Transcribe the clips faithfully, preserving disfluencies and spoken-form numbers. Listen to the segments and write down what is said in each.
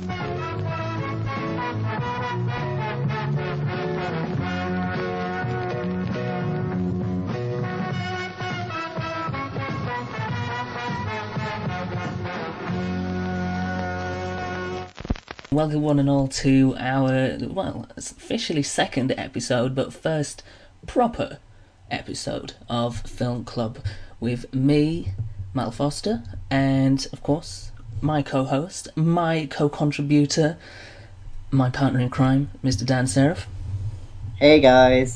Welcome one and all to our, well, it's officially second episode, but first proper episode of Film Club with me, Mal Foster, and of course my co-host, my co-contributor, my partner in crime, Mister Dan Seraph. Hey guys.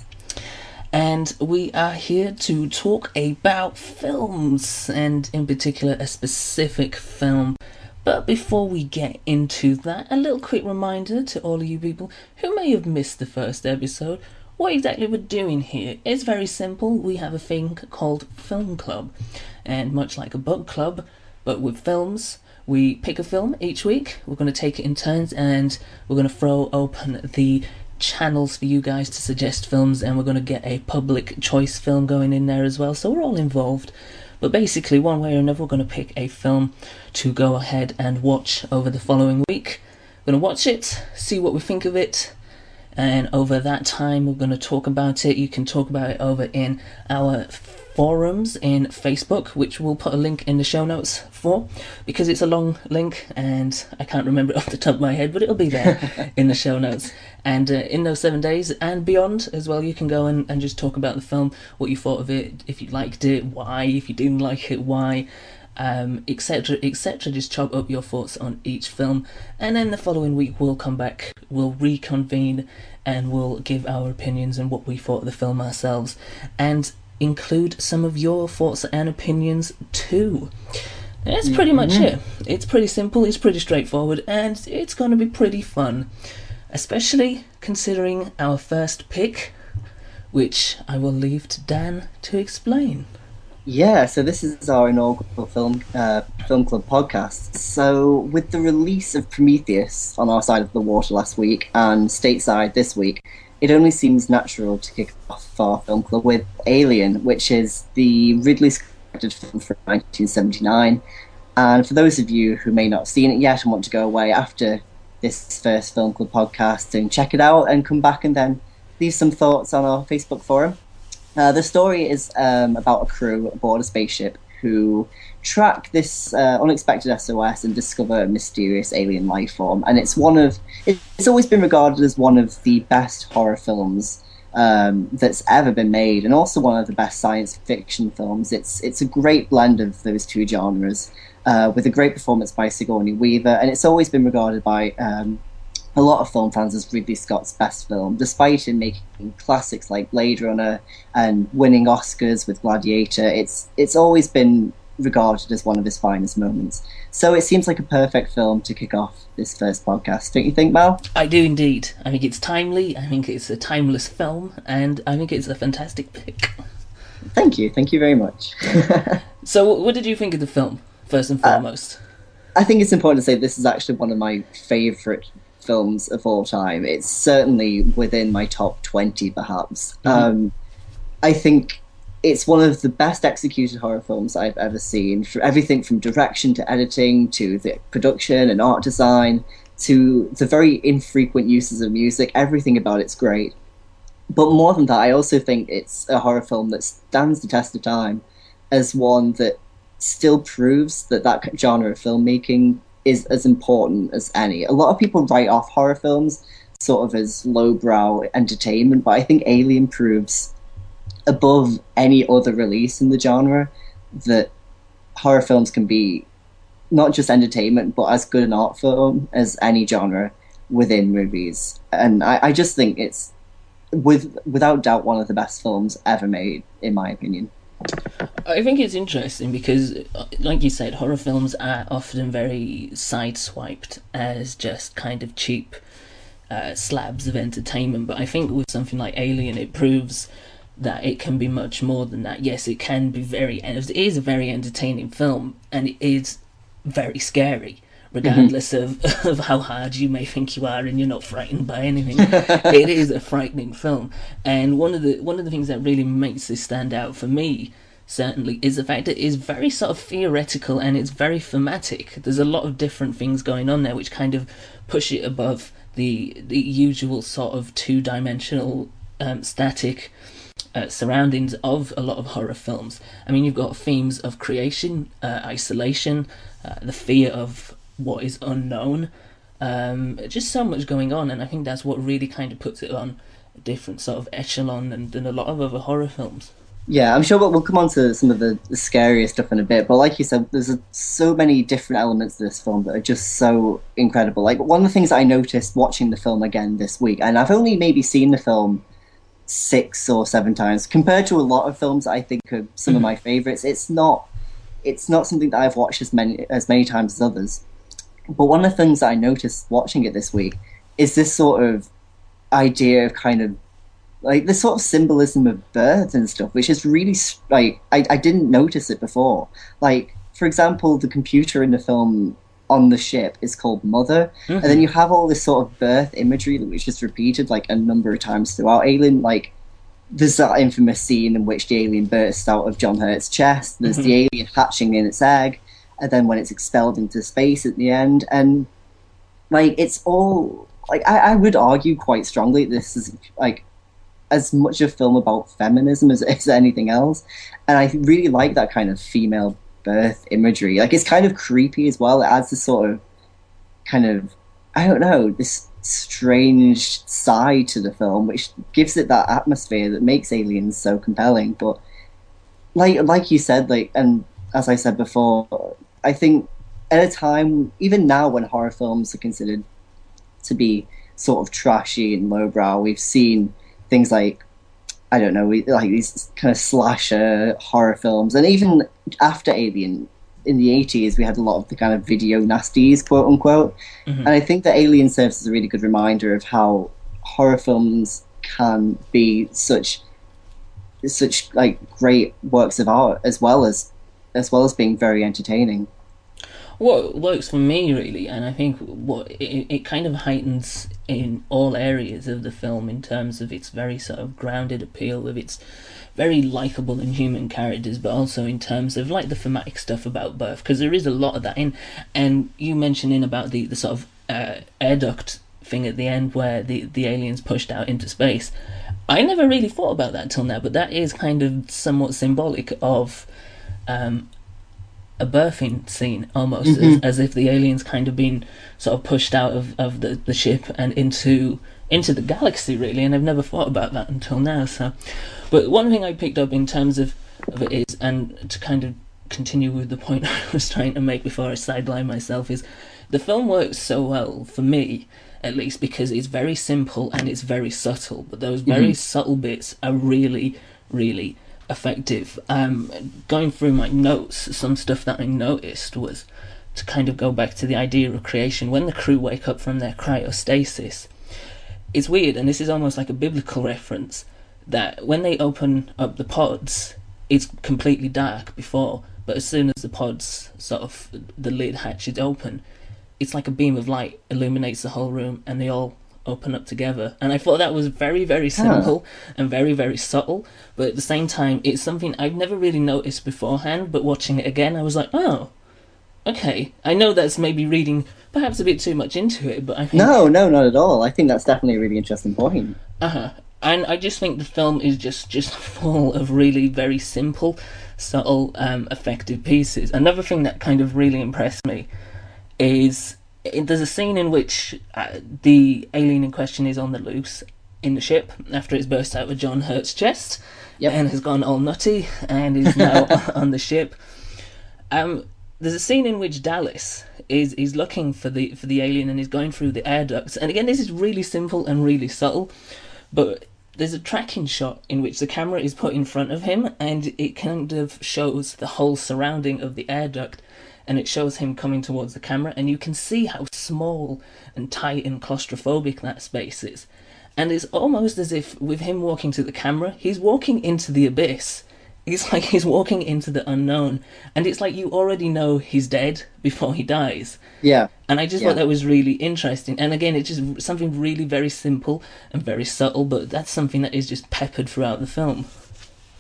And we are here to talk about films, and in particular a specific film. But before we get into that, a little quick reminder to all of you people who may have missed the first episode, what exactly we're doing here. It's very simple. We have a thing called Film Club, and much like a book club, but with films, we pick a film each week. We're going to take it in turns, and we're going to throw open the channels for you guys to suggest films, and we're going to get a public choice film going in there as well, so we're all involved. But basically, one way or another, we're going to pick a film to go ahead and watch over the following week. We're going to watch it, see what we think of it, and over that time, we're going to talk about it. You can talk about it over in our forums in Facebook, which we'll put a link in the show notes for, because it's a long link, and I can't remember it off the top of my head, but it'll be there in the show notes. And uh, in those seven days and beyond as well, you can go and, and just talk about the film, what you thought of it, if you liked it, why, if you didn't like it, why, um, et cetera, et cetera. Just chop up your thoughts on each film, and then the following week we'll come back, we'll reconvene, and we'll give our opinions and what we thought of the film ourselves, and include some of your thoughts and opinions too. That's pretty much it. It's pretty simple, it's pretty straightforward, and it's going to be pretty fun. Especially considering our first pick, which I will leave to Dan to explain. Yeah, so this is our inaugural film uh, film club podcast. So with the release of Prometheus on our side of the water last week and stateside this week, it only seems natural to kick off our film club with Alien, which is the Ridley Scott film from nineteen seventy-nine. And for those of you who may not have seen it yet and want to go away after this first Film Club podcast and check it out and come back and then leave some thoughts on our Facebook forum. Uh, the story is um, about a crew aboard a spaceship who track this uh, unexpected S O S and discover a mysterious alien life form. And it's one of it's always been regarded as one of the best horror films um, that's ever been made, and also one of the best science fiction films. It's it's a great blend of those two genres. Uh, with a great performance by Sigourney Weaver, and it's always been regarded by um, a lot of film fans as Ridley Scott's best film, despite him making classics like Blade Runner and winning Oscars with Gladiator. It's it's always been regarded as one of his finest moments. So it seems like a perfect film to kick off this first podcast. Don't you think, Mal? I do indeed. I think it's timely, I think it's a timeless film, and I think it's a fantastic pick. Thank you, thank you very much. So what did you think of the film? First and foremost, uh, I think it's important to say this is actually one of my favourite films of all time. It's certainly within my top twenty, perhaps. Mm-hmm. Um, I think it's one of the best executed horror films I've ever seen. For everything from direction to editing to the production and art design to the very infrequent uses of music, everything about it's great. But more than that, I also think it's a horror film that stands the test of time as one that still proves that that genre of filmmaking is as important as any. A lot of people write off horror films sort of as lowbrow entertainment, but I think Alien proves above any other release in the genre that horror films can be not just entertainment, but as good an art form as any genre within movies. And I, I just think it's, with without doubt, one of the best films ever made, in my opinion. I think it's interesting because, like you said, horror films are often very sideswiped as just kind of cheap uh, slabs of entertainment, but I think with something like Alien, it proves that it can be much more than that. Yes, it can be very, it is a very entertaining film, and it is very scary, regardless mm-hmm. of, of how hard you may think you are and you're not frightened by anything. It is a frightening film, and one of the one of the things that really makes this stand out for me certainly, is the fact that it is very sort of theoretical and it's very thematic. There's a lot of different things going on there which kind of push it above the the usual sort of two-dimensional um, static uh, surroundings of a lot of horror films. I mean, you've got themes of creation, uh, isolation, uh, the fear of what is unknown, um, just so much going on, and I think that's what really kind of puts it on a different sort of echelon than, than a lot of other horror films. Yeah, I'm sure we'll, we'll come on to some of the, the scarier stuff in a bit, but like you said, there's a, so many different elements to this film that are just so incredible. Like, one of the things that I noticed watching the film again this week, and I've only maybe seen the film six or seven times, compared to a lot of films that I think are some mm-hmm. of my favourites, it's not it's not something that I've watched as many as many times as others. But one of the things that I noticed watching it this week is this sort of idea of kind of like this sort of symbolism of birth and stuff, which is really like I, I didn't notice it before. Like, for example, the computer in the film on the ship is called Mother, mm-hmm. and then you have all this sort of birth imagery which is repeated like a number of times throughout Alien. Like, there's that infamous scene in which the alien bursts out of John Hurt's chest. There's mm-hmm. the alien hatching in its egg, and then when it's expelled into space at the end, and like it's all like I, I would argue quite strongly this is like as much a film about feminism as, as anything else, and I really like that kind of female birth imagery. Like, it's kind of creepy as well. It adds this sort of kind of, I don't know, this strange side to the film, which gives it that atmosphere that makes Aliens so compelling. But like like you said, like, and as I said before, I think at a time, even now, when horror films are considered to be sort of trashy and lowbrow, we've seen things like, I don't know, like these kind of slasher horror films. And even after Alien, in the eighties, we had a lot of the kind of video nasties, quote unquote. Mm-hmm. And I think that Alien serves as a really good reminder of how horror films can be such, such like great works of art, as well as, as well as being very entertaining. What works for me, really, and I think what it, it kind of heightens in all areas of the film in terms of its very sort of grounded appeal, with its very likeable and human characters, but also in terms of like the thematic stuff about birth, because there is a lot of that in. And you mentioning about the, the sort of uh, air duct thing at the end where the, the aliens pushed out into space. I never really thought about that till now, but that is kind of somewhat symbolic of um, a birthing scene, almost, mm-hmm. as, as if the aliens kind of been sort of pushed out of, of the, the ship and into into the galaxy, really, and I've never thought about that until now. So, but one thing I picked up in terms of, of it is, and to kind of continue with the point I was trying to make before I sideline myself, is the film works so well, for me at least, because it's very simple and it's very subtle, but those very mm-hmm. subtle bits are really, really effective. Um, going through my notes, some stuff that I noticed was to kind of go back to the idea of creation. When the crew wake up from their cryostasis, it's weird, and this is almost like a biblical reference, that when they open up the pods, it's completely dark before, but as soon as the pods sort of, the lid hatches open, it's like a beam of light illuminates the whole room and they all open up together. And I thought that was very, very simple huh. and very, very subtle, but at the same time, it's something I've never really noticed beforehand, but watching it again, I was like, oh, okay. I know that's maybe reading perhaps a bit too much into it, but I think... No, no, not at all. I think that's definitely a really interesting point. Uh-huh. And I just think the film is just, just full of really very simple, subtle, um, effective pieces. Another thing that kind of really impressed me is there's a scene in which uh, the alien in question is on the loose in the ship after it's burst out of John Hurt's chest yep. and has gone all nutty and is now on the ship. Um, there's a scene in which Dallas is is looking for the for the alien and is going through the air ducts. And again, this is really simple and really subtle, but there's a tracking shot in which the camera is put in front of him and it kind of shows the whole surrounding of the air duct. And it shows him coming towards the camera, and you can see how small and tight and claustrophobic that space is. And it's almost as if, with him walking to the camera, he's walking into the abyss. It's like he's walking into the unknown. And it's like you already know he's dead before he dies. Yeah. And I just yeah. thought that was really interesting. And again, it's just something really very simple and very subtle, but that's something that is just peppered throughout the film.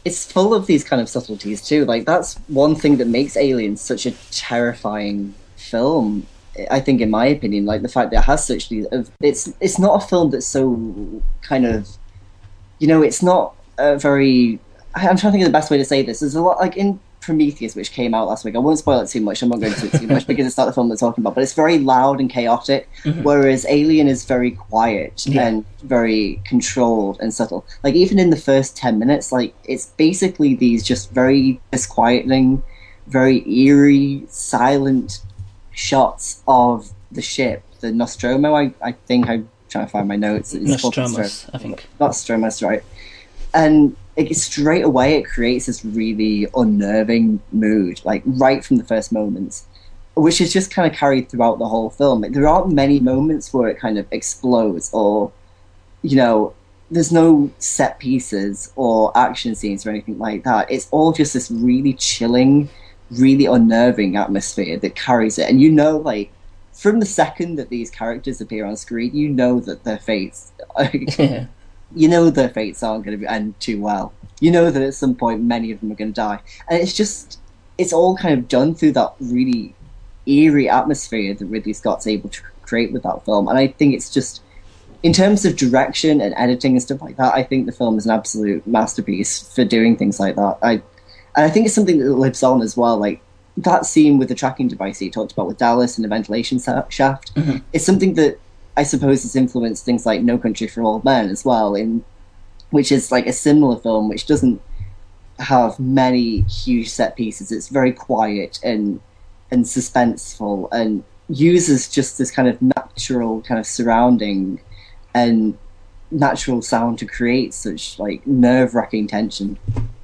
it's full of these kind of subtleties too. Like that's one thing that makes Alien such a terrifying film. I think, in my opinion, like the fact that it has such these. It's it's not a film that's so kind of, you know, it's not a very. I'm trying to think of the best way to say this. There's a lot like in Prometheus, which came out last week. I won't spoil it too much. I'm not going to too much because it's not the film we're talking about. But it's very loud and chaotic, mm-hmm. whereas Alien is very quiet yeah. and very controlled and subtle. Like even in the first ten minutes, like it's basically these just very disquieting, very eerie, silent shots of the ship, the Nostromo. I, I think I'm trying to find my notes. It's Nostromus, Nostromo. I think. Nostromus, right? And it, straight away, it creates this really unnerving mood, like right from the first moments, which is just kind of carried throughout the whole film. Like, there aren't many moments where it kind of explodes, or, you know, there's no set pieces or action scenes or anything like that. It's all just this really chilling, really unnerving atmosphere that carries it. And you know, like, from the second that these characters appear on screen, you know that their fates, yeah. you know their fates aren't going to end too well. You know that at some point many of them are going to die. And it's just, it's all kind of done through that really eerie atmosphere that Ridley Scott's able to create with that film. And I think it's just, in terms of direction and editing and stuff like that, I think the film is an absolute masterpiece for doing things like that. I And I think it's something that lives on as well. Like that scene with the tracking device that you talked about with Dallas and the ventilation shaft, mm-hmm. it's something that I suppose has influenced things like No Country for Old Men as well, in which is like a similar film which doesn't have many huge set pieces. It's very quiet and and suspenseful and uses just this kind of natural kind of surrounding and natural sound to create such like nerve-wracking tension.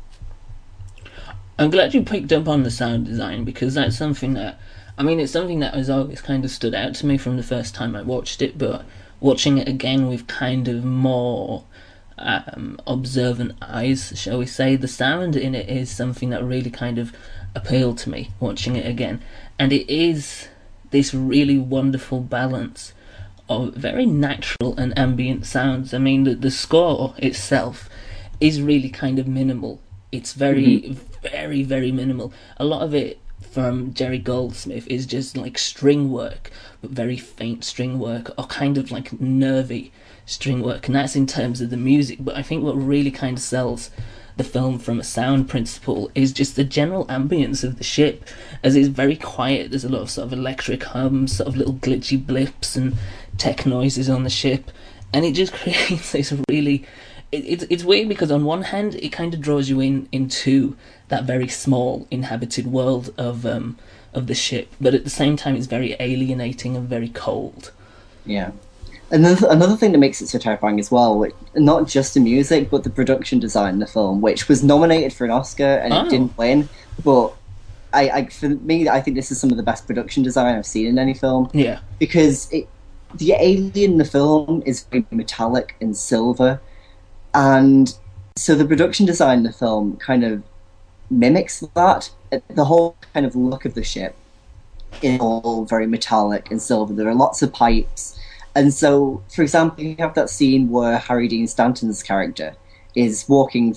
I'm glad you picked up on the sound design, because that's something that, I mean, it's something that has always kind of stood out to me from the first time I watched it, but watching it again with kind of more um, observant eyes, shall we say, the sound in it is something that really kind of appealed to me watching it again. And it is this really wonderful balance of very natural and ambient sounds. I mean, the, the score itself is really kind of minimal. It's very, mm-hmm. very, very minimal. A lot of it from Jerry Goldsmith is just like string work, but very faint string work, or kind of like nervy string work, and that's in terms of the music. But I think what really kind of sells the film from a sound principle is just the general ambience of the ship, as it's very quiet. There's a lot of sort of electric hums, sort of little glitchy blips and tech noises on the ship, and it just creates this really... It, it's it's weird because on one hand it kind of draws you in into that very small inhabited world of um of the ship, but at the same time it's very alienating and very cold. Yeah. Another another thing that makes it so terrifying as well, which, not just the music but the production design in the film, which was nominated for an Oscar and oh. it didn't win, but I, I for me I think this is some of the best production design I've seen in any film. Yeah. Because it the alien in the film is very metallic and silver. And so the production design in the film kind of mimics that. The whole kind of look of the ship is all very metallic and silver. There are lots of pipes. And so, for example, you have that scene where Harry Dean Stanton's character is walking,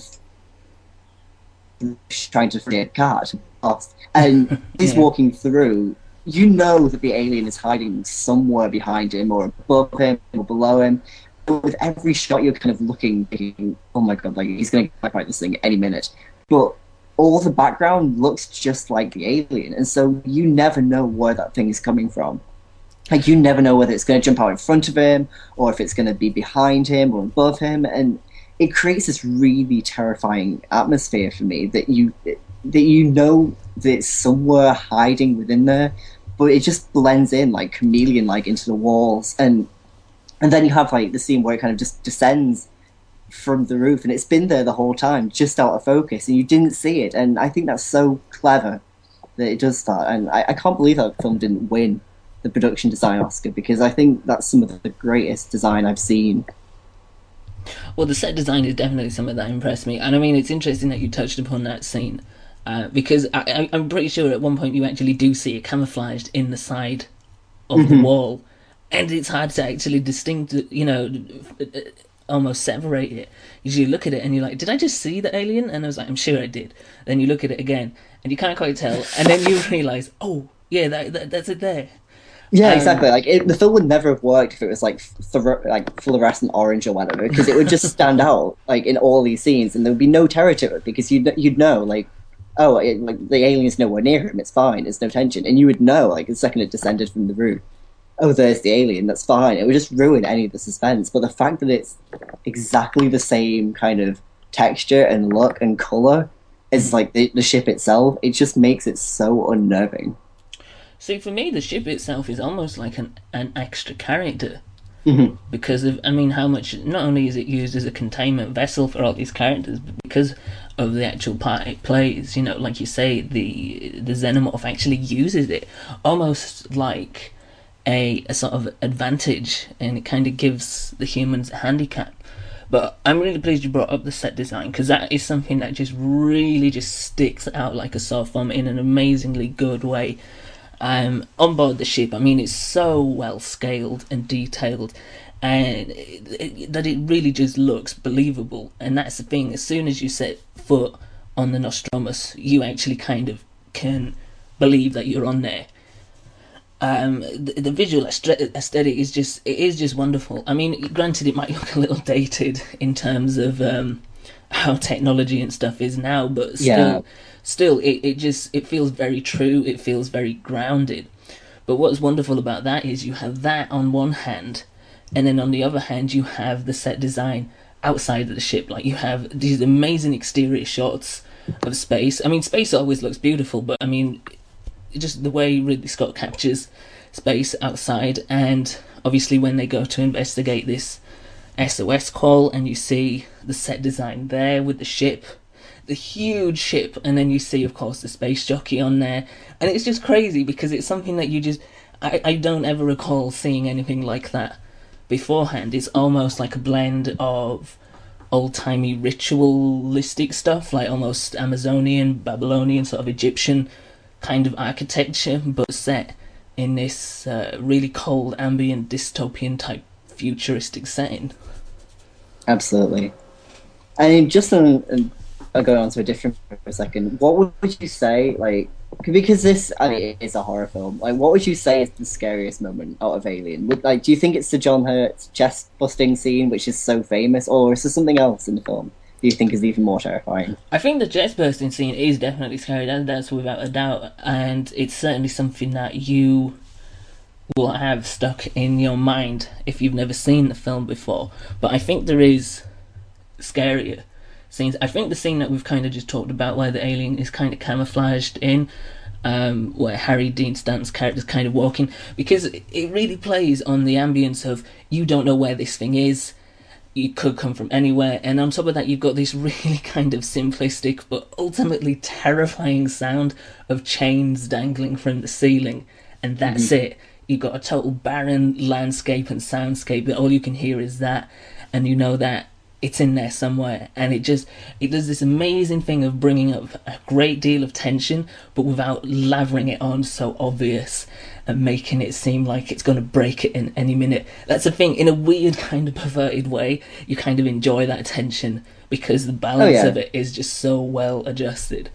trying to free a cat, and he's yeah. walking through. You know that the alien is hiding somewhere behind him or above him or below him. With every shot, you're kind of looking, thinking, oh my god, like he's going to attack like this thing any minute. But all the background looks just like the alien, and so you never know where that thing is coming from. Like, you never know whether it's going to jump out in front of him, or if it's going to be behind him or above him, and it creates this really terrifying atmosphere for me that you that you know that it's somewhere hiding within there, but it just blends in like chameleon-like into the walls. And And then you have like the scene where it kind of just descends from the roof, and it's been there the whole time, just out of focus, and you didn't see it. And I think that's so clever that it does that. And I, I can't believe that film didn't win the production design Oscar, because I think that's some of the greatest design I've seen. Well, the set design is definitely something that impressed me. And I mean, it's interesting that you touched upon that scene, uh, because I, I, I'm pretty sure at one point you actually do see it camouflaged in the side of mm-hmm. the wall. And it's hard to actually distinct, you know, almost separate it. You look at it and you're like, did I just see the alien? And I was like, I'm sure I did. Then you look at it again and you can't quite tell, and then you realise, oh yeah, that, that that's it there. Yeah, Um, exactly. Like it, the film would never have worked if it was like th- like fluorescent orange or whatever, because it would just stand out like in all these scenes, and there would be no terror to it because you'd you'd know like, oh, it, like the alien's nowhere near him. It's fine. There's no tension, and you would know like the second it descended from the roof. Oh, there's the alien. That's fine. It would just ruin any of the suspense. But the fact that it's exactly the same kind of texture and look and color as like the, the ship itself, it just makes it so unnerving. See, for me, the ship itself is almost like an, an extra character. Mm-hmm. Because of, I mean, how much, not only is it used as a containment vessel for all these characters, but because of the actual part it plays, you know, like you say, the the xenomorph actually uses it almost like a, a sort of advantage, and it kind of gives the humans a handicap. But I'm really pleased you brought up the set design, because that is something that just really just sticks out like a sore thumb in an amazingly good way. Um, on board the ship, I mean, it's so well scaled and detailed, and it, it, that it really just looks believable. And that's the thing, as soon as you set foot on the Nostromus, you actually kind of can believe that you're on there. Um, the, the visual aesthetic is just, it is just wonderful. I mean, granted, it might look a little dated in terms of um, how technology and stuff is now, but still, Yeah. still, it, it just, it feels very true, it feels very grounded. But what's wonderful about that is you have that on one hand, and then on the other hand, you have the set design outside of the ship. Like, you have these amazing exterior shots of space. I mean, space always looks beautiful, but I mean, just the way Ridley Scott captures space outside, and obviously when they go to investigate this S O S call, and you see the set design there with the ship, the huge ship, and then you see, of course, the space jockey on there, and it's just crazy because it's something that you just, I, I don't ever recall seeing anything like that beforehand. It's almost like a blend of old-timey ritualistic stuff, like almost Amazonian, Babylonian, sort of Egyptian kind of architecture, but set in this uh, really cold, ambient, dystopian type futuristic setting. Absolutely. And just on, uh, going on to a different for a second, what would you say, like, because this, I mean, it is a horror film, like, what would you say is the scariest moment out of Alien? Would, like, do you think it's the John Hurt's chest-busting scene, which is so famous, or is there something else in the film do you think is even more terrifying? I think the chest bursting scene is definitely scary, that, that's without a doubt, and it's certainly something that you will have stuck in your mind if you've never seen the film before. But I think there is scarier scenes. I think the scene that we've kind of just talked about, where the alien is kind of camouflaged in, um, where Harry Dean Stanton's character is kind of walking, because it really plays on the ambience of, you don't know where this thing is, it could come from anywhere, and on top of that you've got this really kind of simplistic but ultimately terrifying sound of chains dangling from the ceiling, and that's mm-hmm. it. You've got a total barren landscape and soundscape that all you can hear is that, and you know that it's in there somewhere, and it just, it does this amazing thing of bringing up a great deal of tension, but without lavering it on so obvious and making it seem like it's going to break it in any minute. That's the thing, in a weird kind of perverted way, you kind of enjoy that tension because the balance oh, yeah. of it is just so well adjusted.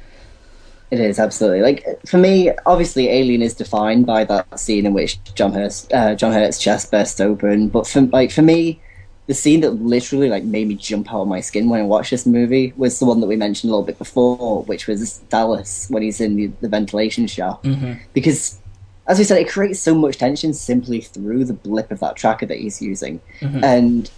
It is, absolutely. Like, for me, obviously Alien is defined by that scene in which John Hurt's, uh, John Hurt's chest bursts open, but for, like, for me, the scene that literally like made me jump out of my skin when I watched this movie was the one that we mentioned a little bit before, which was Dallas, when he's in the, the ventilation shaft. Mm-hmm. Because, as we said, it creates so much tension simply through the blip of that tracker that he's using. Mm-hmm. And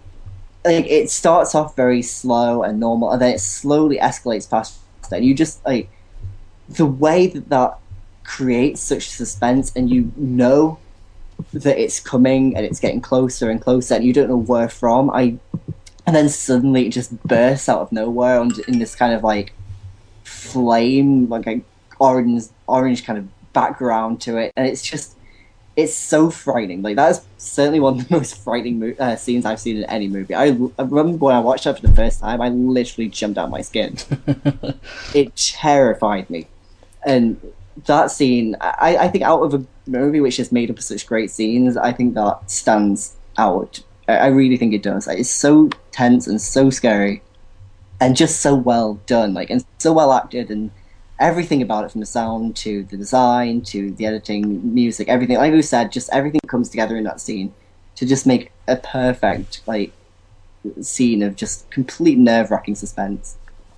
like, it starts off very slow and normal, and then it slowly escalates faster. And you just, like, the way that that creates such suspense, and you know that it's coming and it's getting closer and closer, and you don't know where from. I, and then suddenly it just bursts out of nowhere and in this kind of like flame, like a orange, orange kind of background to it, and it's just, it's so frightening. Like, that is certainly one of the most frightening mo- uh, scenes I've seen in any movie. I, I remember when I watched that for the first time, I literally jumped out of my skin. It terrified me, and that scene, I, I think out of a movie which is made up of such great scenes, I think that stands out I, I really think it does. Like, it's so tense and so scary, and just so well done. Like, and so well acted, and everything about it, from the sound to the design to the editing, music, everything. Like you said, just everything comes together in that scene to just make a perfect like scene of just complete nerve-wracking suspense.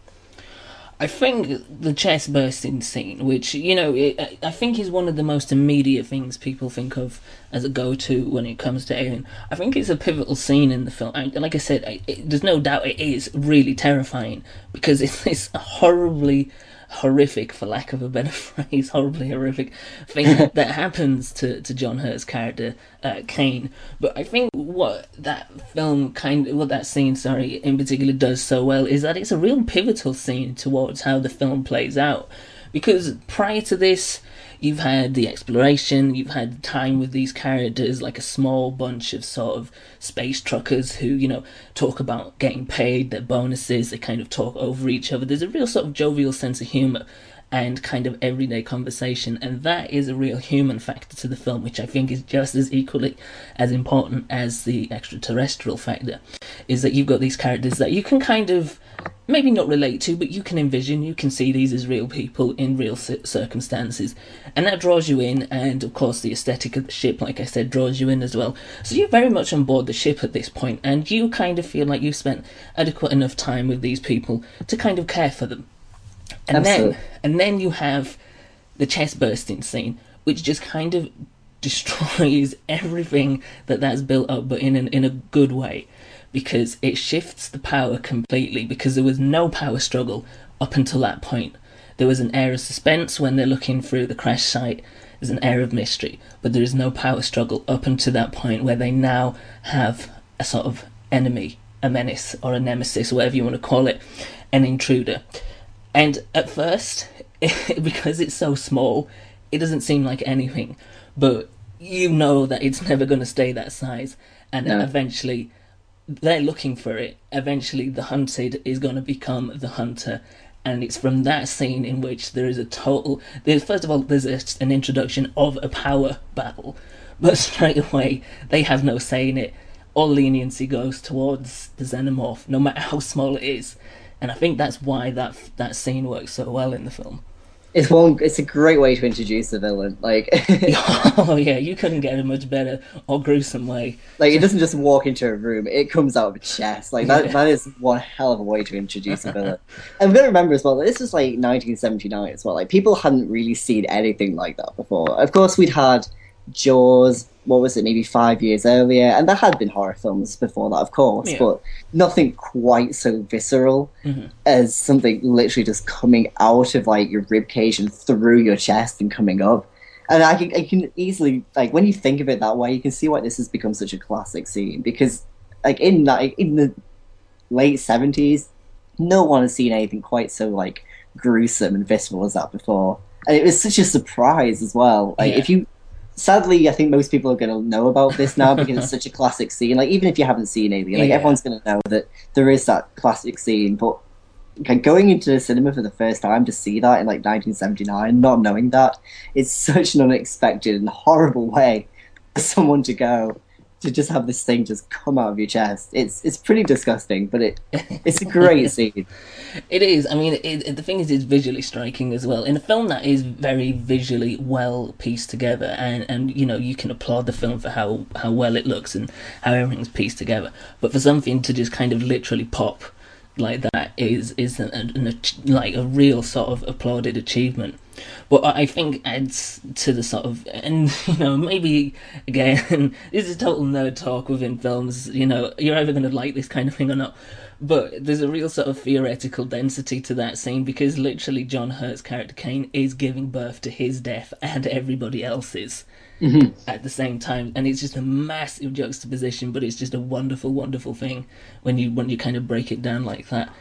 I think the chest bursting scene, which, you know, it, I think is one of the most immediate things people think of as a go-to when it comes to Alien. I think it's a pivotal scene in the film. And like I said, I, it, there's no doubt it is really terrifying, because it's this horribly horrific, for lack of a better phrase, horribly horrific thing that, that happens to, to John Hurt's character, uh, Kane. But I think what that film kind of, what that scene, sorry, in particular does so well is that it's a real pivotal scene towards how the film plays out. Because prior to this, you've had the exploration, you've had time with these characters, like a small bunch of sort of space truckers who, you know, talk about getting paid, their bonuses, they kind of talk over each other. There's a real sort of jovial sense of humour and kind of everyday conversation, and that is a real human factor to the film, which I think is just as equally as important as the extraterrestrial factor, is that you've got these characters that you can kind of maybe not relate to, but you can envision, you can see these as real people in real circumstances, and that draws you in. And of course the aesthetic of the ship, like I said, draws you in as well, so you're very much on board the ship at this point, and you kind of feel like you've spent adequate enough time with these people to kind of care for them. And Absolutely. then and then you have the chest bursting scene, which just kind of destroys everything that that's built up, but in an, in a good way, because it shifts the power completely, because there was no power struggle up until that point. There was an air of suspense when they're looking through the crash site, there's an air of mystery, but there is no power struggle up until that point where they now have a sort of enemy, a menace, or a nemesis, whatever you want to call it, an intruder. And at first, because it's so small, it doesn't seem like anything, but you know that it's never going to stay that size, and no. eventually they're looking for it. Eventually the hunted is going to become the hunter, and it's from that scene in which there is a total... There's, first of all, there's a, an introduction of a power battle, but straight away they have no say in it. All leniency goes towards the xenomorph, no matter how small it is. And I think that's why that that scene works so well in the film. It's one. It's a great way to introduce the villain. Like, oh yeah, you couldn't get a much better or gruesome way. Like, it doesn't just walk into a room; it comes out of a chest. Like that. Yeah. That is one hell of a way to introduce a villain. And we've got to remember as well that this was like nineteen seventy-nine as well. Like, people hadn't really seen anything like that before. Of course, we'd had Jaws. What was it? Maybe five years earlier, and there had been horror films before that, of course, yeah. but nothing quite so visceral mm-hmm. as something literally just coming out of like your rib cage and through your chest and coming up. And I can, I can easily, like, when you think of it that way, you can see why this has become such a classic scene, because like in that in the late seventies, no one has seen anything quite so like gruesome and visceral as that before, and it was such a surprise as well. Like, yeah. if you Sadly, I think most people are going to know about this now because it's such a classic scene. Like, even if you haven't seen Alien, like, yeah. everyone's going to know that there is that classic scene. But like, going into the cinema for the first time to see that in like nineteen seventy-nine, not knowing that, it's such an unexpected and horrible way for someone to go to just have this thing just come out of your chest. It's it's pretty disgusting, but it it's a great scene. It is. I mean, it, it, the thing is, it's visually striking as well. In a film that is very visually well pieced together, and, and you know, you can applaud the film for how, how well it looks and how everything's pieced together. But for something to just kind of literally pop like that is is an, an, like a real sort of applauded achievement. But I think adds to the sort of, and you know, maybe again, this is total nerd talk within films. You know, you're either going to like this kind of thing or not. But there's a real sort of theoretical density to that scene, because literally John Hurt's character Kane is giving birth to his death and everybody else's mm-hmm. at the same time, and it's just a massive juxtaposition. But it's just a wonderful, wonderful thing when you when you kind of break it down like that.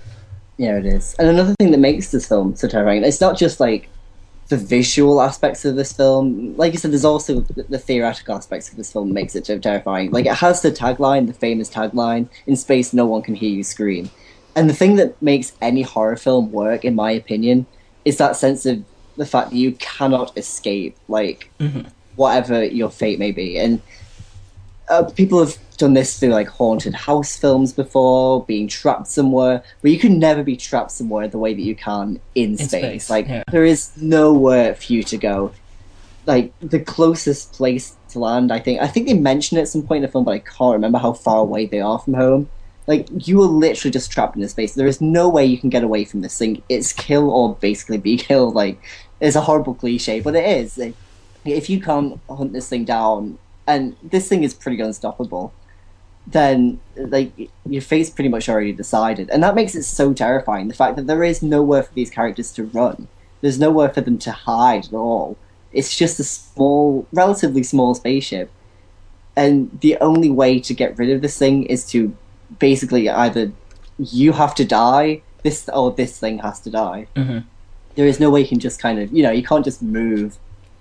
Yeah, it is. And another thing that makes this film so terrifying, it's not just like the visual aspects of this film. Like you said, there's also the, the theoretical aspects of this film that makes it so terrifying. Like, it has the tagline, the famous tagline, "In space, no one can hear you scream." And the thing that makes any horror film work, in my opinion, is that sense of the fact that you cannot escape, like, mm-hmm. whatever your fate may be. And uh, people have done this through like haunted house films before, being trapped somewhere, but you can never be trapped somewhere the way that you can in, In space. space, Like yeah. there is nowhere for you to go. Like the closest place to land, I think. I think they mention it at some point in the film, but I can't remember how far away they are from home. Like you are literally just trapped in this space. There is no way you can get away from this thing. It's kill or basically be killed. Like it's a horrible cliche, but it is. Like, if you can't hunt this thing down, and this thing is pretty unstoppable, then like your fate's pretty much already decided, and that makes it so terrifying. The fact that there is nowhere for these characters to run, there's nowhere for them to hide at all. It's just a small, relatively small spaceship, and the only way to get rid of this thing is to basically either you have to die, this or this thing has to die. Mm-hmm. There is no way you can just kind of, you know, you can't just move.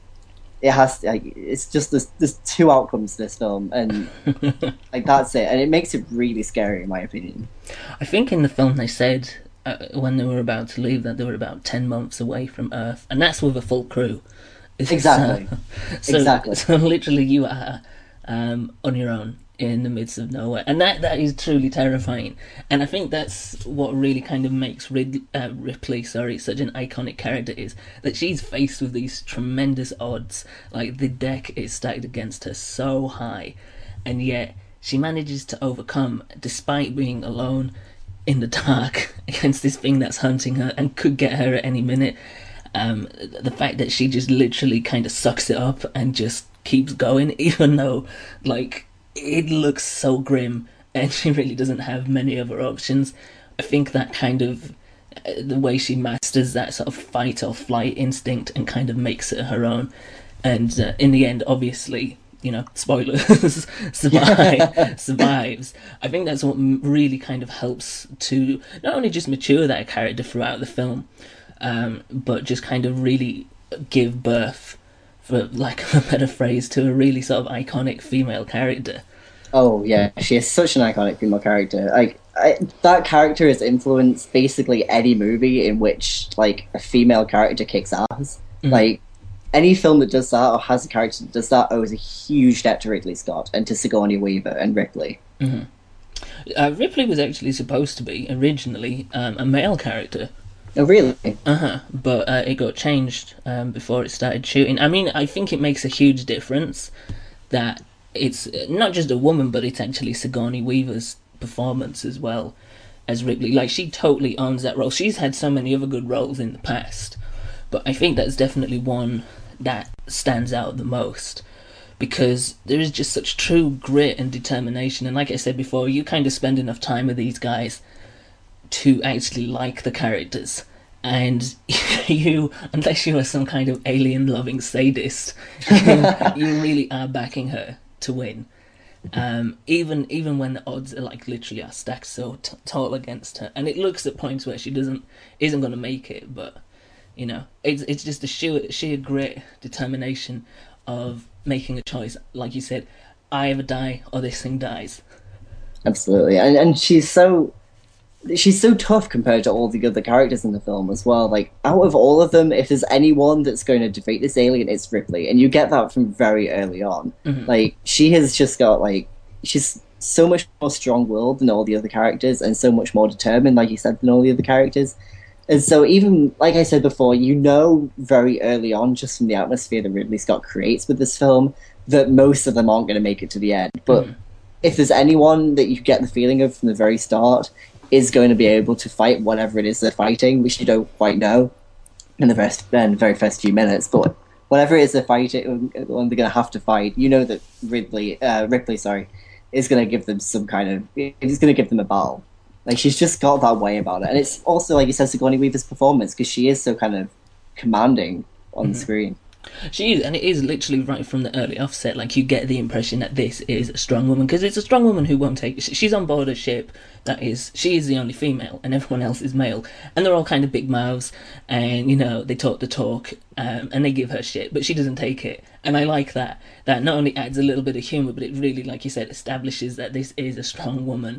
It has to, like, it's just there's, there's two outcomes to this film, and like that's it, and it makes it really scary in my opinion. I think in the film they said uh, when they were about to leave that they were about ten months away from Earth, and that's with a full crew. Exactly. So, exactly. So literally, you are um, on your own in the midst of nowhere, and that that is truly terrifying. And I think that's what really kind of makes Rid- uh, Ripley, sorry, such an iconic character, is that she's faced with these tremendous odds. Like the deck is stacked against her so high, and yet she manages to overcome, despite being alone in the dark against this thing that's hunting her and could get her at any minute. Um, the fact that she just literally kind of sucks it up and just keeps going, even though, like, it looks so grim and she really doesn't have many other options. I think that kind of, uh, the way she masters that sort of fight or flight instinct and kind of makes it her own. And uh, in the end, obviously, you know, spoilers, survive, survives. I think that's what m- really kind of helps to not only just mature that character throughout the film, um, but just kind of really give birth, for lack of a better phrase, to a really sort of iconic female character. Oh yeah, she is such an iconic female character. Like I, that character has influenced basically any movie in which like a female character kicks ass. Mm-hmm. Like any film that does that or has a character that does that owes a huge debt to Ridley Scott and to Sigourney Weaver and Ripley. Mm-hmm. Uh, Ripley was actually supposed to be originally um, a male character. Oh really? Uh huh. But uh, it got changed um, before it started shooting. I mean, I think it makes a huge difference that it's not just a woman, but it's actually Sigourney Weaver's performance as well as Ripley. Like, she totally owns that role. She's had so many other good roles in the past, but I think that's definitely one that stands out the most, because there is just such true grit and determination. And like I said before, you kind of spend enough time with these guys to actually like the characters. And you, unless you are some kind of alien-loving sadist, you, you really are backing her to win. Um, even even when the odds are like literally are stacked so t- tall against her, and it looks at points where she doesn't isn't going to make it, but you know, it's it's just the sheer sheer grit, determination of making a choice. Like you said, I either die or this thing dies. Absolutely, and and she's so. She's so tough compared to all the other characters in the film as well. Like, out of all of them, if there's anyone that's going to defeat this alien, it's Ripley. And you get that from very early on. Mm-hmm. Like, she has just got, like... She's so much more strong-willed than all the other characters, and so much more determined, like you said, than all the other characters. And so even, like I said before, you know very early on, just from the atmosphere that Ridley Scott creates with this film, that most of them aren't going to make it to the end. But mm-hmm. if there's anyone that you get the feeling of from the very start is going to be able to fight whatever it is they're fighting, which you don't quite know in the first, in the very first few minutes, but whatever it is they're fighting, when they're going to have to fight, you know that Ridley, uh, Ripley, sorry, is going to give them some kind of, is going to give them a battle. Like, she's just got that way about it, and it's also, like you said, Sigourney Weaver's performance, because she is so kind of commanding on mm-hmm. the screen. She is, and it is literally right from the early offset. Like, you get the impression that this is a strong woman, because it's a strong woman who won't take. She's on board a ship that is, she is the only female, and everyone else is male, and they're all kind of big mouths, and you know they talk the talk, um, and they give her shit, but she doesn't take it, and I like that. That not only adds a little bit of humor, but it really, like you said, establishes that this is a strong woman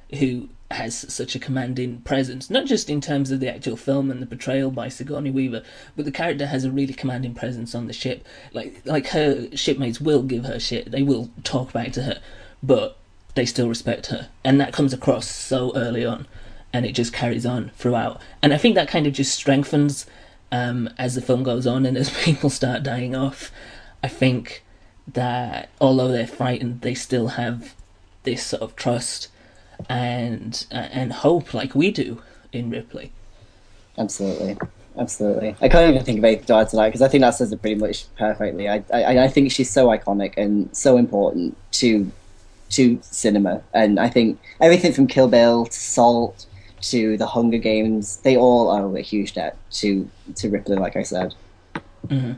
who has such a commanding presence, not just in terms of the actual film and the portrayal by Sigourney Weaver, but the character has a really commanding presence on the ship. Like, like her shipmates will give her shit, they will talk back to her, but they still respect her, and that comes across so early on, and it just carries on throughout. And I think that kind of just strengthens um, as the film goes on and as people start dying off. I think that although they're frightened, they still have this sort of trust and uh, and hope, like we do in Ripley. Absolutely, absolutely. I can't even think of anything to add to that, because I think that says it pretty much perfectly. I, I I think she's so iconic and so important to to cinema, and I think everything from Kill Bill to Salt to The Hunger Games, they all owe a huge debt to to Ripley, like I said. Mm-hmm.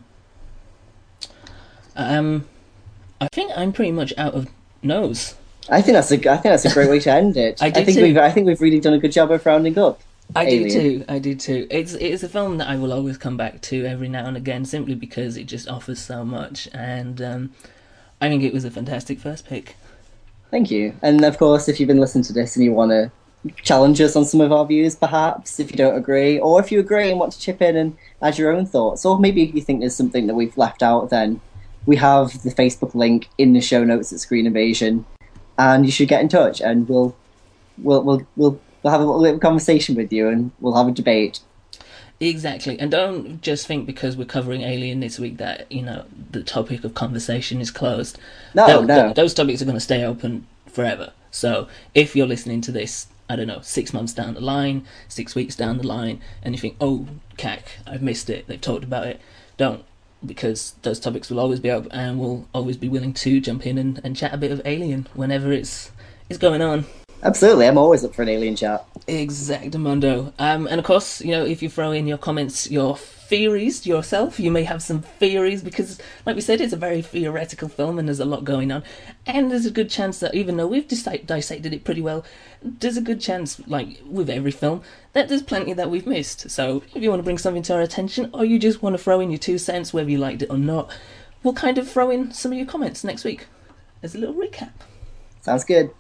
Um, I think I'm pretty much out of nose. I think that's a I think that's a great way to end it. I, I do think too. we've I think we've really done a good job of rounding up. I Alien. do too. I do too. It's it's a film that I will always come back to every now and again, simply because it just offers so much, and um, I think it was a fantastic first pick. Thank you. And of course, if you've been listening to this and you want to challenge us on some of our views, perhaps, if you don't agree, or if you agree and want to chip in and add your own thoughts, or maybe if you think there's something that we've left out, then we have the Facebook link in the show notes at Screen Invasion, and you should get in touch, and we'll we'll we'll we'll, we'll have a little bit of conversation with you, and we'll have a debate. Exactly, and don't just think because we're covering Alien this week that, you know, the topic of conversation is closed. No, Th- no. th- those topics are going to stay open forever. So if you're listening to this, I don't know, six months down the line, six weeks down the line, and you think, oh, cack, I've missed it, they've talked about it, don't, because those topics will always be up, and we'll always be willing to jump in and, and chat a bit of Alien whenever it's it's going on. Absolutely, I'm always up for an Alien chat. Exactamundo. Um, and of course, you know, if you throw in your comments, your theories yourself, you may have some theories, because, like we said, it's a very theoretical film and there's a lot going on. And there's a good chance that, even though we've dis- dissected it pretty well, there's a good chance, like with every film, that there's plenty that we've missed. So if you want to bring something to our attention, or you just want to throw in your two cents, whether you liked it or not, we'll kind of throw in some of your comments next week as a little recap. Sounds good.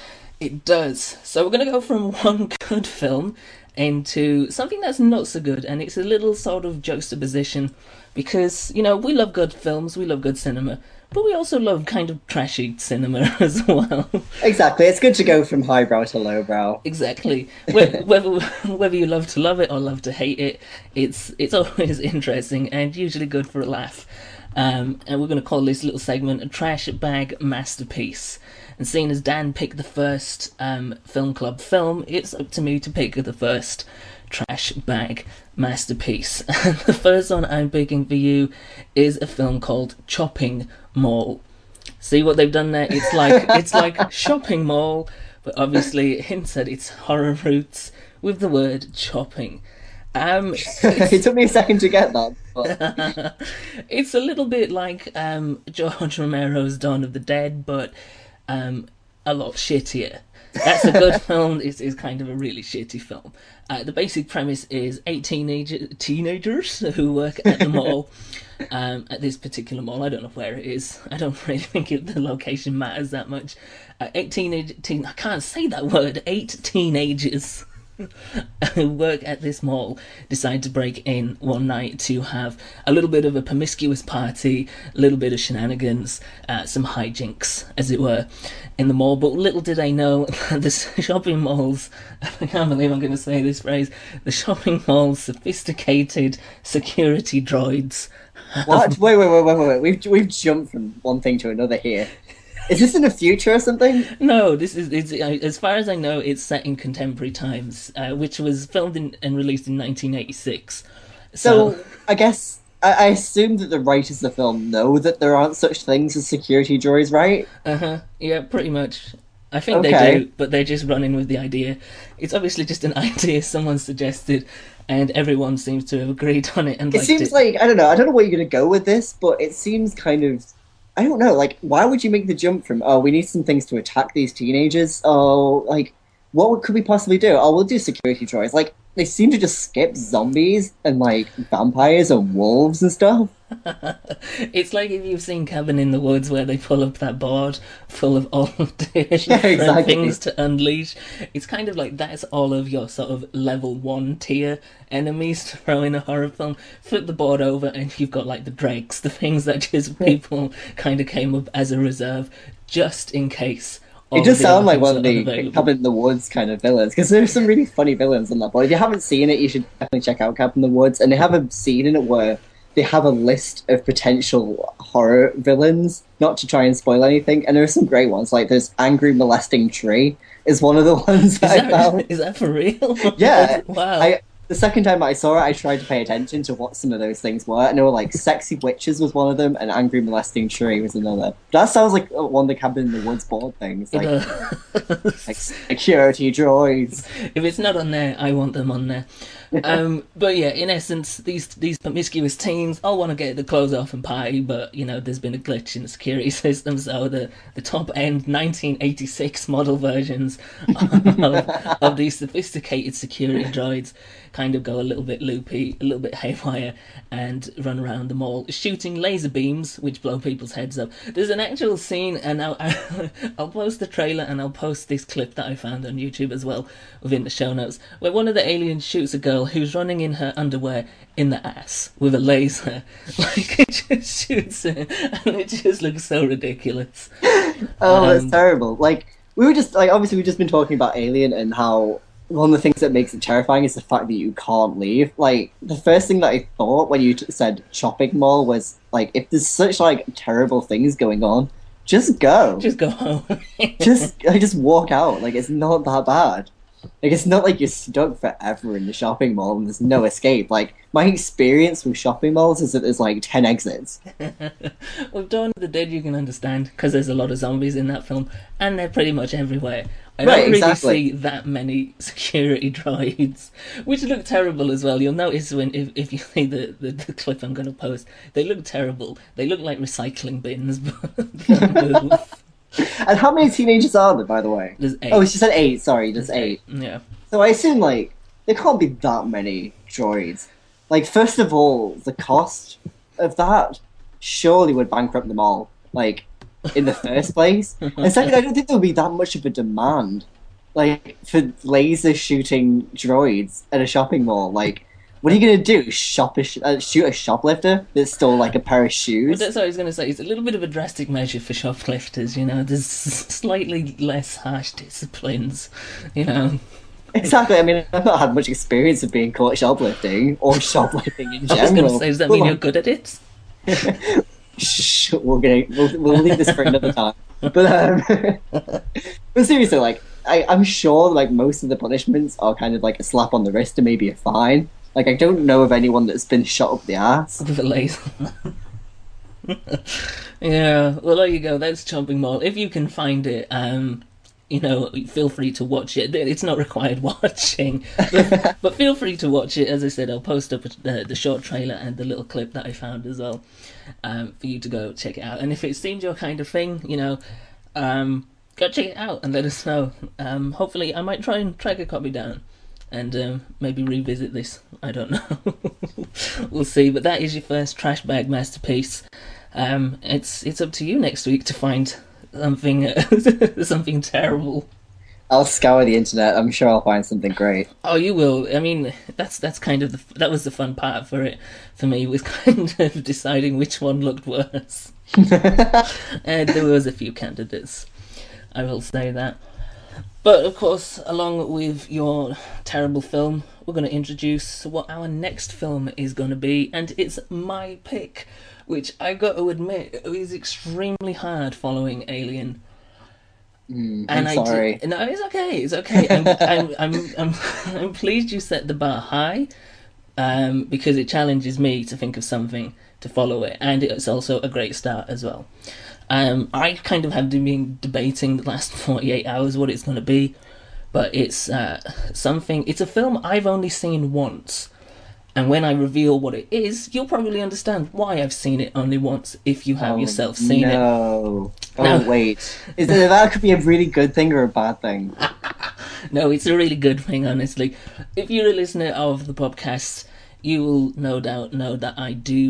It does. So we're going to go from one good film into something that's not so good, and it's a little sort of juxtaposition, because, you know, we love good films, we love good cinema, but we also love kind of trashy cinema as well. Exactly, it's good to go from highbrow to lowbrow. Exactly. Whether, whether whether you love to love it or love to hate it, it's it's always interesting and usually good for a laugh. Um, and we're going to call this little segment a Trash Bag Masterpiece. And seeing as Dan picked the first um, Film Club film, it's up to me to pick the first Trash Bag Masterpiece. And the first one I'm picking for you is a film called Chopping Mall. See what they've done there? It's like it's like shopping mall, but obviously it hints at its horror roots with the word chopping. Um, It took me a second to get that. But... it's a little bit like um, George Romero's Dawn of the Dead, but um, a lot shittier. That's a good film. It's, it's kind of a really shitty film. Uh, the basic premise is eight teenager, teenagers who work at the mall, um, at this particular mall. I don't know where it is. I don't really think it, the location matters that much. Uh, eight teenage, teen, I can't say that word. Eight teenagers who work at this mall decide to break in one night to have a little bit of a promiscuous party, a little bit of shenanigans, uh, some hijinks, as it were, in the mall. But little did they know that the shopping malls, I can't believe I'm going to say this phrase, the shopping mall's sophisticated security droids. What? Wait, wait, wait, wait, wait, wait. We've, we've jumped from one thing to another here. Is this in the future or something? No, this is, it's, as far as I know, it's set in contemporary times, uh, which was filmed in, and released in nineteen eighty-six. So, So, I guess, I, I assume that the writers of the film know that there aren't such things as security droids, right? uh-huh, yeah, pretty much. I think Okay. they do, but they're just running with the idea. It's obviously just an idea someone suggested, and everyone seems to have agreed on it and It liked seems it. like, I don't know, I don't know where you're going to go with this, but it seems kind of, I don't know, like, why would you make the jump from, oh, we need some things to attack these teenagers? Oh, like, what could we possibly do? Oh, we'll do security droids. Like, they seem to just skip zombies and, like, vampires and wolves and stuff. It's like if you've seen Cabin in the Woods where they pull up that board full of all different Yeah, exactly. things to unleash. It's kind of like that's all of your sort of level one tier enemies to throw in a horror film. Flip the board over and you've got like the dregs, the things that just people kind of came up as a reserve just in case. all It does the sound other like things one of are the unavailable. Cabin in the Woods kind of villains, because there's some really funny villains on that board. If you haven't seen it, you should definitely check out Cabin in the Woods. And they have a scene in it where they have a list of potential horror villains, not to try and spoil anything. And there are some great ones, like there's Angry Molesting Tree is one of the ones Is that I that, found. is that for real? Yeah. Wow. I, the second time I saw it, I tried to pay attention to what some of those things were, and they were like Sexy Witches was one of them, and Angry Molesting Tree was another. That sounds like one of the Cabin in the Woods board things, like, like security droids. If it's not on there, I want them on there. Um, but yeah, in essence, these these promiscuous teens all want to get the clothes off and party, but you know, there's been a glitch in the security system, so the, the top end nineteen eighty-six model versions of, of these sophisticated security droids kind of go a little bit loopy, a little bit haywire, and run around the mall shooting laser beams, which blow people's heads up. There's an actual scene, and I'll, I'll post the trailer and I'll post this clip that I found on YouTube as well within the show notes, where one of the aliens shoots a girl who's running in her underwear in the ass with a laser. Like, it just shoots her, and it just looks so ridiculous. Oh, that's Um, terrible. Like, we were just, like, obviously we've just been talking about Alien and how one of the things that makes it terrifying is the fact that you can't leave. Like, the first thing that I thought when you t- said shopping mall was, like, if there's such, like, terrible things going on, just go. Just go home. just, like, just walk out. Like, it's not that bad. Like, it's not like you're stuck forever in the shopping mall and there's no escape. Like, my experience with shopping malls is that there's, like, ten exits. With Dawn of the Dead, you can understand because there's a lot of zombies in that film, and they're pretty much everywhere. I Right, don't really exactly. see that many security droids, which look terrible as well. You'll notice when if, if you see the, the, the clip I'm going to post, they look terrible. They look like recycling bins, but they don't move. And how many teenagers are there, by the way? There's eight. Oh, she said eight. Sorry, there's eight. Yeah. So I assume, like, there can't be that many droids. Like, first of all, the cost of that surely would bankrupt them all, like, in the first place. And second, I don't think there would be that much of a demand, like, for laser shooting droids at a shopping mall. Like, what are you going to do? Shop a sh- uh, shoot a shoplifter that stole, like, a pair of But shoes? that's what I was going to say. It's a little bit of a drastic measure for shoplifters, you know. There's slightly less harsh disciplines, you know. Exactly. I mean, I've not had much experience of being caught shoplifting or shoplifting in I was going general. to say, does that But, mean like, you're good at it? Shh, we're gonna we'll, we'll leave this for another time. But um, but seriously, like I, I'm sure like most of the punishments are kind of like a slap on the wrist and maybe a fine. Like I don't know of anyone that's been shot up the ass. With a laser. Yeah, well there you go, that's Chomping Mall. If you can find it, um, you know, feel free to watch it. It's not required watching, but, but feel free to watch it. As I said, I'll post up the, the short trailer and the little clip that I found as well, um, for you to go check it out. And if it seems your kind of thing, you know, um, go check it out and let us know. Um, hopefully I might try and track a copy down and um, maybe revisit this. I don't know. We'll see. But that is your first trash bag masterpiece. Um, it's it's up to you next week to find something something terrible. I'll scour the internet. I'm sure I'll find something great. Oh, you will. I mean, that's that's kind of the that was the fun part for it for me, was kind of deciding which one looked worse. And there was a few candidates, I will say that. But of course, along with your terrible film, we're going to introduce what our next film is going to be, and it's my pick, which I got to admit is extremely hard following Alien. Mm, And I'm I sorry. did, no, it's okay. It's okay. I'm, I'm, I'm, I'm, I'm pleased you set the bar high, um, because it challenges me to think of something to follow it, and it's also a great start as well. Um, I kind of have been debating the last forty-eight hours what it's going to be, but it's uh, something. It's a film I've only seen once, and when I reveal what it is, you'll probably understand why I've seen it only once if you have Oh, yourself seen it. no. Oh No. wait, is it, that could be a really good thing or a bad thing? No, it's a really good thing, honestly. If you're a listener of the podcast, you will no doubt know that I do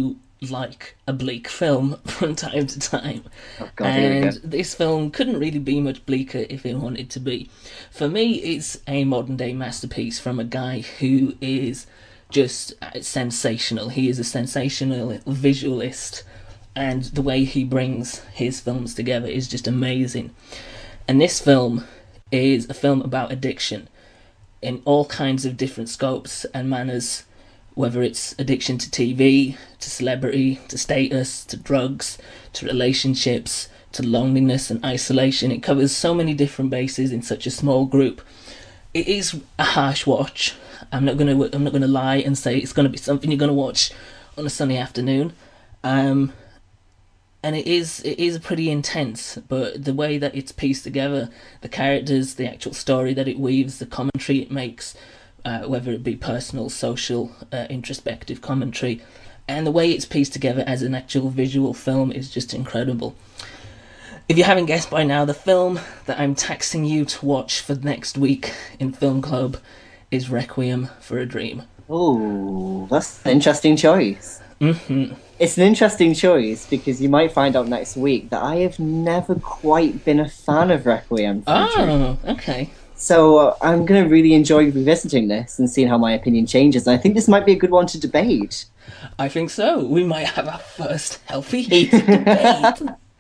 like a bleak film from time to time. Oh, God, here we and go. this film couldn't really be much bleaker if it wanted to be. For me, it's a modern day masterpiece from a guy who is just sensational. He is a sensational visualist, and the way he brings his films together is just amazing. And this film is a film about addiction in all kinds of different scopes and manners, whether it's addiction to T V, to celebrity, to status, to drugs, to relationships, to loneliness and isolation. It covers so many different bases in such a small group. It is a harsh watch. I'm not gonna I'm not gonna lie and say it's gonna be something you're gonna watch on a sunny afternoon. Um, and it is it is pretty intense, but the way that it's pieced together, the characters, the actual story that it weaves, the commentary it makes, uh, whether it be personal, social, uh, introspective commentary, and the way it's pieced together as an actual visual film is just incredible. If you haven't guessed by now, the film that I'm taxing you to watch for next week in Film Club is Requiem for a Dream. Oh, that's an interesting choice. Mm-hmm. It's an interesting choice because you might find out next week that I have never quite been a fan of Requiem for a Dream. Oh, okay. So uh, I'm going to really enjoy revisiting this and seeing how my opinion changes. And I think this might be a good one to debate. I think so. We might have our first healthy heated debate.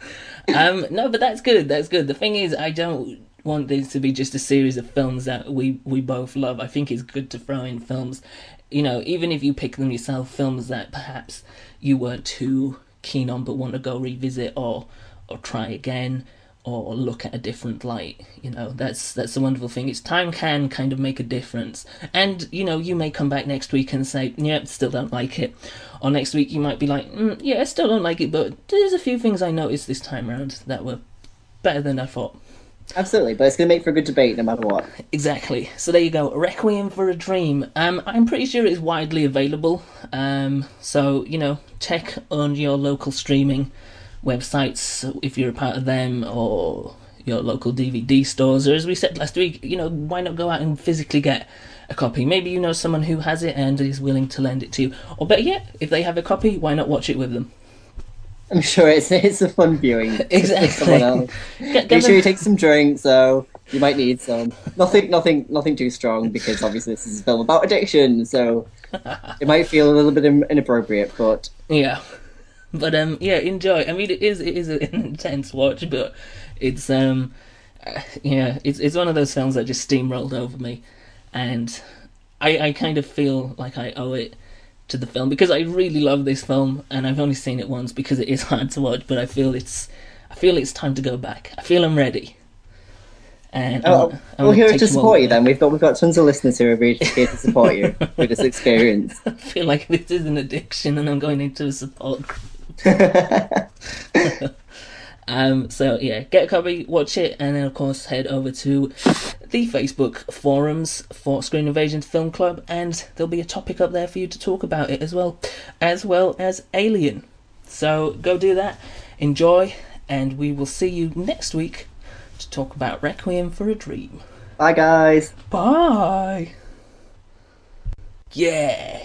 Um, no, but that's good. That's good. The thing is, I don't want this to be just a series of films that we, we both love. I think it's good to throw in films, you know, even if you pick them yourself, films that perhaps you weren't too keen on but want to go revisit or or try again or look at a different light. You know, that's that's the wonderful thing. It's time can kind of make a difference. And, you know, you may come back next week and say, yeah, still don't like it. Or next week you might be like, mm, yeah, I still don't like it, but there's a few things I noticed this time around that were better than I thought. Absolutely, but it's going to make for a good debate no matter what. Exactly. So there you go, Requiem for a Dream. Um, I'm pretty sure it's widely available. Um, so, you know, check on your local streaming websites if you're a part of them, or your local D V D stores. Or as we said last week, you know, why not go out and physically get a copy? Maybe you know someone who has it and is willing to lend it to you. Or better yet, if they have a copy, why not watch it with them? I'm sure it's it's a fun viewing. Exactly. For someone else. Get, get Make sure them- you take some drinks, so you might need some. Nothing, nothing, nothing too strong because obviously this is a film about addiction, so it might feel a little bit in- inappropriate. But Yeah. But um, yeah, enjoy. I mean, it is it is an intense watch, but it's um, uh, yeah, it's it's one of those films that just steamrolled over me, and I I kind of feel like I owe it to the film because I really love this film, and I've only seen it once because it is hard to watch. But I feel it's I feel it's time to go back. I feel I'm ready. And I oh, want- I we're want here take to all support you. the way. Then we've got we've got tons of listeners who are here to support you with this experience. I feel like this is an addiction, and I'm going into a support group. Um, so yeah, get a copy, watch it, and then of course head over to the Facebook forums for Screen Invasion Film Club, and there'll be a topic up there for you to talk about it as well, as well as Alien. So go do that, enjoy, and we will see you next week to talk about Requiem for a Dream. Bye, guys. Bye. Yeah.